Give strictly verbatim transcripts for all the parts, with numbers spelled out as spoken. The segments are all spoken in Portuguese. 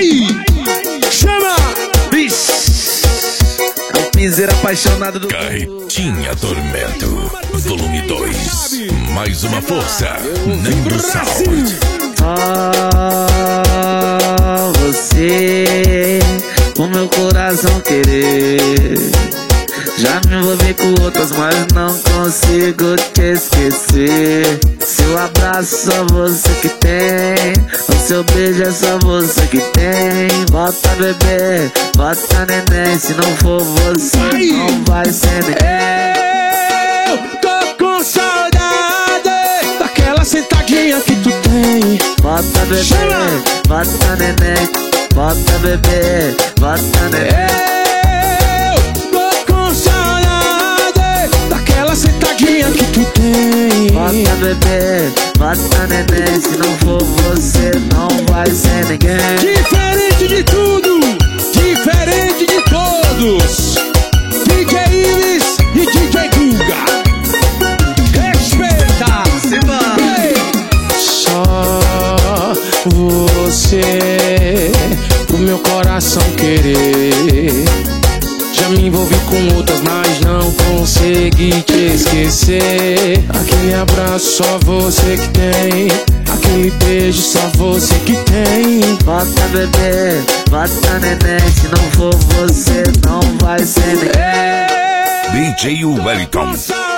vai! Chama! É o piseiro apaixonado do Carretinha Tormento, volume dois. Mais uma força, Nando Sound. Ah, você, o meu coração querer. Já me envolvi com outras, mas não consigo te esquecer. Seu abraço só você que tem, o seu beijo é só você que tem. Bota bebê, bota neném, se não for você não vai ser ninguém. Eu tô com saudade daquela sentadinha que tu tem. Bota bebê, Chama! bota neném, bota bebê, bota neném. Sentadinha que tu tem. Bota bebê, bota neném, se não for você não vai ser ninguém. Diferente de tudo, diferente de todos, D J Iris e D J Guga. Respeita, Simba. só você, o meu coração querer. Já me envolvi com outras, mas não consegui te esquecer. Aquele abraço só você que tem, aquele beijo só você que tem. Bota bebê, bota neném, se não for você não vai ser ninguém. D J Wellington,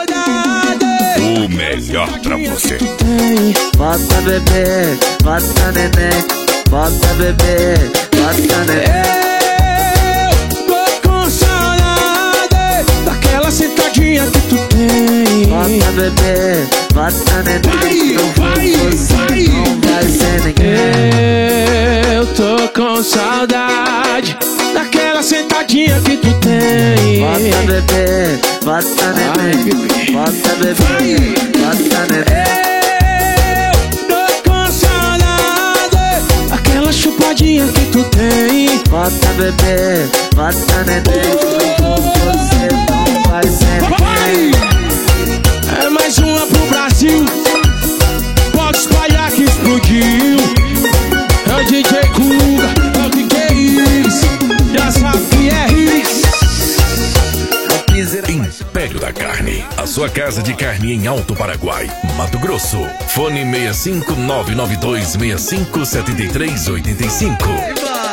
o melhor pra você. Bota bebê, bota neném, bota bebê, bota neném. Sentadinha que tu tem. Bota bebê, bota neném, vai, não for você vai, não vai ser ninguém. Eu tô com saudade daquela sentadinha que tu tem. Bota bebê, bota neném, bota bebê, bota neném. Eu tô com saudade daquela chupadinha que tu tem. Bota bebê, bota neném, não for você não vai ser ninguém. É mais uma pro Brasil, pode espalhar que explodiu. É o D J Guga, é o D J Iris, já sabe que é Iris. Império da Carne, a sua casa de carne em Alto Paraguai, Mato Grosso. Fone seis cinco nove nove dois seis cinco sete três oito cinco.